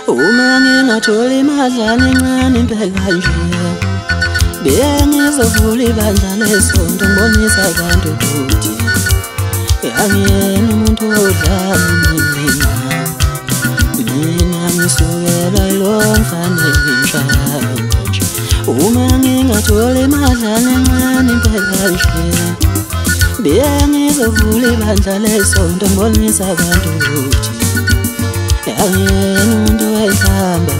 Uma ngingatholi madlana encane impela nje bengizovula ibandla lesonto ngibonisa abantu ukuthi angiyena umuntu odlala mina ngisukela lo mfana ngimshaya nje. Uma ngingatholi madlana encane impela nje bengizovula ibandla lesonto ngibonisa abantu ukuthi angiyena umuntu wedlamba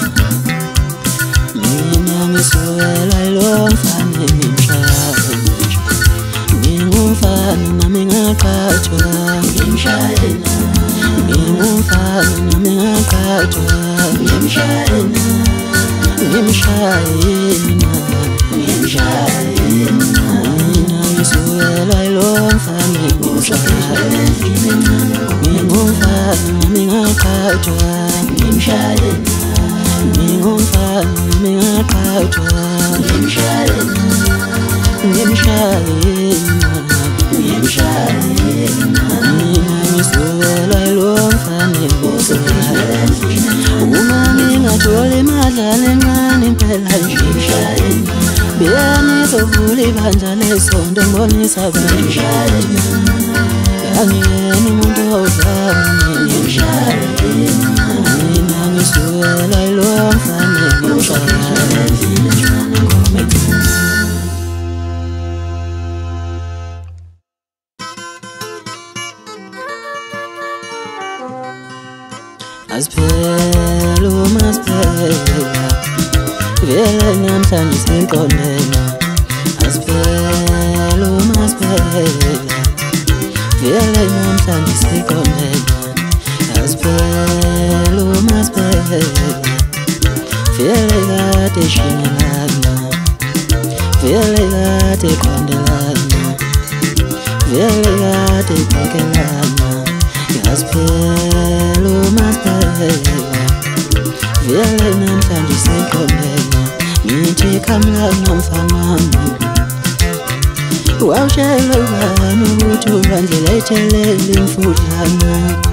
mina ngisukela lo mfana ngimshaya nje. Ngingumfana nami ngaqhathwa ngimshayela, ngingumfana nami ngaqhathwa ngimshayela, ngimshayela, ngimshayela. Mina ngisukela lo mfana ngimshayela, ngingumfana nami ngaqhathwa ngimshayela, ngingumfana nami ngaqhathwa ngimshayela, ngimshayela, ngimshayela. Mina ngisukela lo mfana ngimshayela. Uma ngingatholi madlana encane impela nje bengizovula ibandla lesonto ngibonisa abantu angiyena umuntu odlala mina ngisukela lo mfana ngimshayela. Asiphela uMasiphela vele namhlanje siqondene. Asiphela uMasiphela vele namhlanje siqondene. Asiphela uMasiphela vele kade shingelana, vele kade qondelana, vele kade bhekelana. Asiphela uMasiphela vele namhlanje siqondene. Ngithi kamlanga mfanami wawushela ubani ukuthi ubandlela etshelela imfudlana.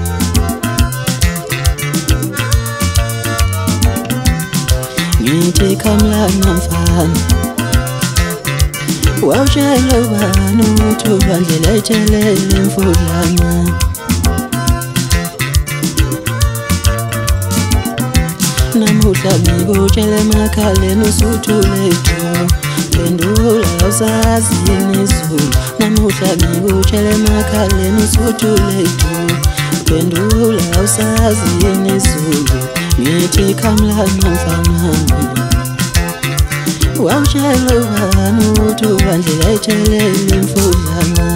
Ngithi kamlanga mfana wawushela ubani ukuthi ubandlela etshelela imfudlana. Namuhla ngikutshela emakhaleni usuthule ithulu, phendula awusazini izulu. Namuhla ngikutshela emakhaleni usuthule ithulu, phendula awusazini izulu. Ngithi kamlanga mfanami wawushela ubani ukuthi ubandlela etshelela imfudlana.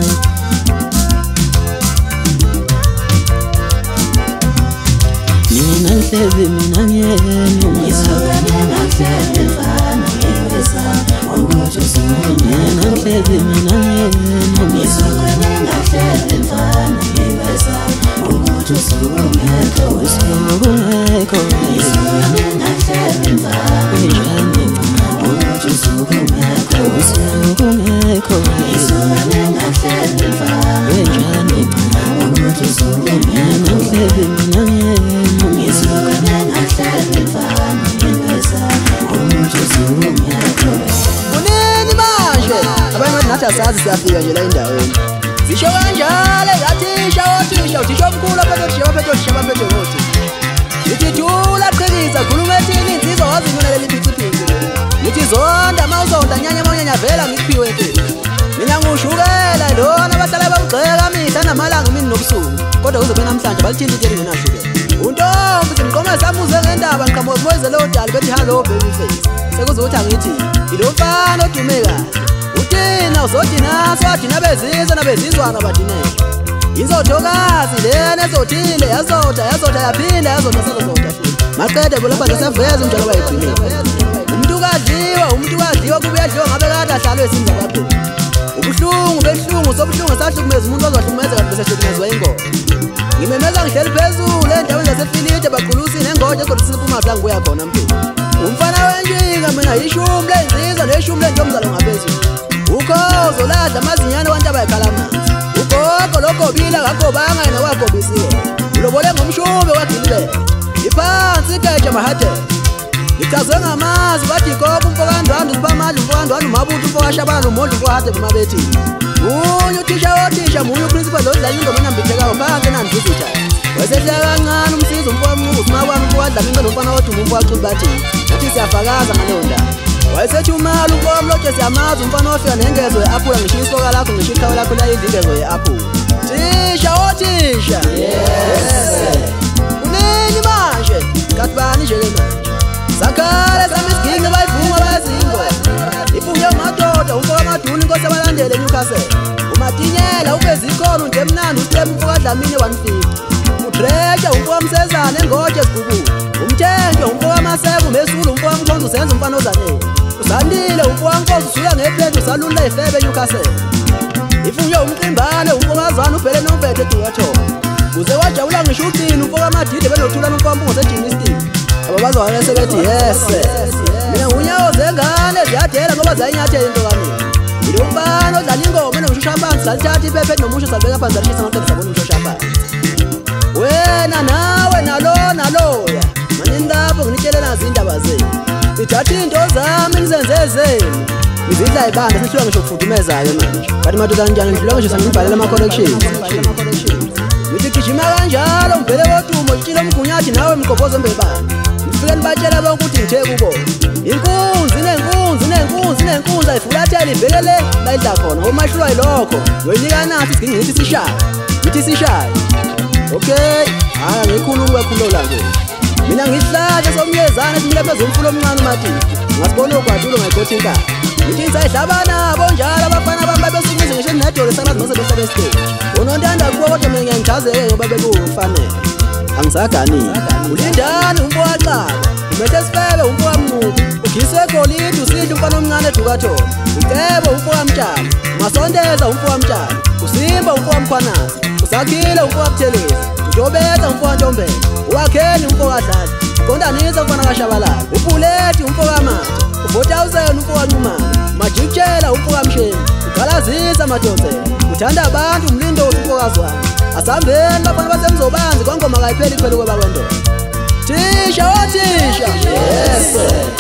Mina ngihlezi mina ngiyena ngisukela ngahlele mfana ngiveza ukuthi usukume. Mina ngihlezi mina ngiyena ngisukela ngahlele mfana ngiveza ukuthi usukume. Usukungekho ngisukela ngahlele mfana ukuthi usukume. Usukungekho ngisukela ngahlele mfana ukuthi usukume. Mina ngihlezi mina ngiyena ngisukela ngahlele mfana ngiveza ukuthi usukume. Kunini manje abanye bathi nathi asazi siyafika nje la endaweni. Zisho kanjalo yathisha othisha uthisha omkhulu aphethe othisha baphethe othisha baphethe othisha. Lithi thula qhikiza khuluma ethini insizwa wazi mina leli phithiphithi. Lithi zonda mawuzonda nyanya mawunyanya vela ngikuphiwe empini. Mina ngushukela lona abahlala bawugxeka mihla namalanga imini nobusuku. Kodwa uzobe namhlanje balithini into engenashukela. Untombi simqoma samuze ngendaba ngiqhamuka kumoyizelo odala bethi hello baby face. Sekuzothi angithi ilomfana odume kahle. Uthina uzothina swathina bezizwe nabezizwana badineke. Izothokazi lena ezothile yazotha yaphinda yazotha sezotha futhi. Maqede bolapha sesaveza umjalo bayigcinile. Umuntu kadliwa kube yadliwa ngabe kade ahlalwe esinza kwaphela. Ubuhlungu behlungu sobuhlungu sahlukumeza umuntu ozahlukumeza kanti bese hlukumezwa ingoba. Ngimemeza ngihleli phezulu endaweni zasefilide baqhulusi nengoja kodwa siphuma bla ngibuya khona mphela. Umfana wenjinga mina ishumi lenzizwa leshumi lentomzalo ngaphezulu. Ukhozo ladla amazinyane abantu abayikhala amanzi. Ugogo lokobila ngakobanga yena wagobisiwe. Ulobole ngomshume wagilibela. Iphansi nansi ikeje mahade ngicazwe ngamazi bathi gogo umfokandwandwe sibamandla umfokandwandwe umabuthi umfokashabana nomondla umfokahade kumabethi munye uthisha wothisha munye uprincipal lodlala ingoma enambithekayo phansi nandivisitha wasehleka kancane umsiza umfokamnqubu simakwami umfokadlala inqe nomfana woduma umfokaculi bathi nathi siyafakaza ngaleyo ndaba wayesethi umali umfokamlotshe siyamazi umfana ofika nengezo ye-aphula ngisho isoka lakho ngisho iqhawe lakho layindingezo ye-aphula tisha wothisha kunini manje kathibani nje le manje sakhale sami isiginci bayivuma bayazingo ifunye umadoda umfokamaduna inkosi abalandele eNewcastle umatinyela uveza ikhono nje emnandi usitema umfokadlamini 150 utreasure umfokamsezane engotshe sibhubulu umthenjwe umfokamaseko umesulu umfokamkhonza usenza umfana ozanele usandile umfokankosi usuya ngeplate usalula ifebe eNewcastle ifunye umcimbane umfokazana ubhele nombethe edukathona kuze wajabula ngisho uqini umfokamadide benothula nomfokampungo sejimnistic abazwana sebethi yes mina unyawo zengane ziyadela ngoba zayinyathela into kamina yilo mfana odlala ingoma enomshusha phansi salithatha iphephe nomusho salibeka phansi salishisa ngaqeda sabona umshosha phansi wena nawe naloya manini lapho nginitshele nazi indaba zenu ngithatha into zami nizenze zenu ngizidla ibanda sihlwa ngisho kufudumezayo manje kanti madoda kanjani ngidlula ngisho sangibhalela ama-corrections ngithi gijima kanjalo mbhele wodumo litshile umgunyathi nawe mgobhozo mbebani ngifike nibatshela bonke ukuthi ngithe kubo inkunzi ayifulathela ibhekele layidla khona omahlulwa yilokho yoyinika nathi siginci ngithi sishaye okay hhayi ngikhuluma kakhululo nje mina ngihlahla somyezana esimile phezulu umfulo omncane umatiki ngasibona ogwadulo ngayigotha inkala ngithi ngisayidlabanabo njalo abafana bami babesikuze ngisho nedolo sakalazi ngosebesebe stage unontanda kuwo kodwa mina ngiyangijazeke ngoba bekufanele angisaganile ulindani umfowaqaba umethe sifebe umfokamnqubu ugise egolide usidla umfana omncane edukathona ucebo umfokamtshana ungasondeza umfokamtshana usimba umfokamkhwanazi usakhile umfokabuthelezi ujobeza umfokantombela uwakheni umfokadlala uqondanisa umfana kashabalala upulethi umfokamanje u4000 umfokancumane majikutshela umfokamsheni ugalazisa amadonsela uthanda abantu umlindosi umfokazwane asambeni bafana basemzobanzi kwangoma kayipheli ikhwele kwebakwendoda tisha wothisha yes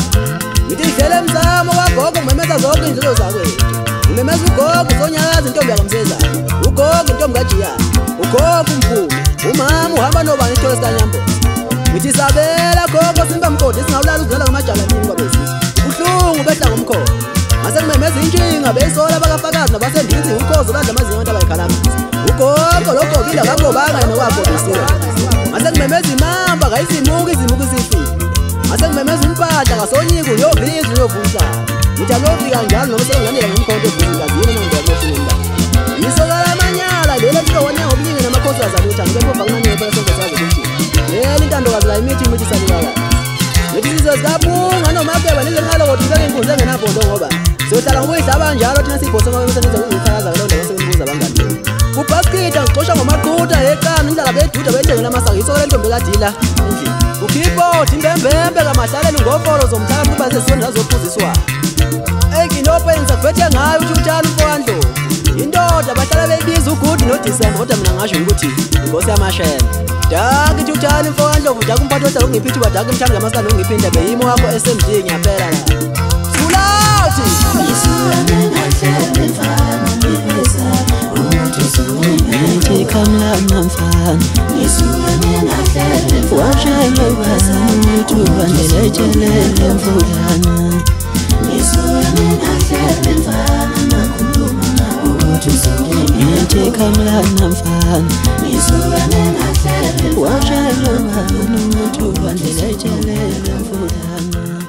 ngithi idlele emzamo kwagogo ngimemeza zonke iy'nzuzo zakwethu ngimemeza ugogo uzonyakaza intombi yakamsezana ugogo intombi kajiyana ugogo umphumi umama uhamba nobani isithole sikanyambozi ngithi sabela gogo simba mkodi singawulala uzela ngamajalanini kwabesizwe ubuhlungu behla ngomkhono ngase ngimemeza intshinga beyisola bakafakazi nabasendinzi ukhozo badla amazinyo abantu abayikhalamisa ugogo logobile akagobanga yena kwagobisiwe ngase ngimemeza imamba kayizimuka izimuka isifile ngase ngimemeza umpahla kasonyika uyovinza uyovunhlala ngithi alofika njalo noma sekunganela ngomkhonto evuzingazini nangiyamoshinenda ngisokala amanyala lelo mhlokwane ngobuningi namakhosi azalutha ngikepova kunaningi phela sonke sazi ukuthi yela intandokazi la imithi salibakala ngithi sizwe zikapunga nomakeba nizenqalo kodwa ngibeke inkunzi engenabhondo ngoba siyohlala ngokuyidlaba njalo thina siyibhose ngokusebenza ukuyifakaza kalowo ndawo sebenbuza abangani ubhaskida ngixosha ngomaqhuda ekani indlala beduda bethengela amasaka yisokela intombi kadila endlini ukhipoti imbembembe kamahlalela ngofolo zomhlaka kuba sesizweni zazophuziswa ey'kinophenisa kuphethe ngayo uthi utshani umfowandlovu indoda bahlala beyibiza ugudi nodisemba kodwa mina ngasho ukuthi inkosi yamashela daki ithi utshani umfowandlovu daki umphathi ohlala ungiphithi uba daki imthandi ngamasana ungiphinde beyimo wakho SMD ngiyaphela la sulauthi kamlana mfana washaya ubani tubandeletshelele mfulana kamlana mfana washaya ubani tubandeletshelele mfulana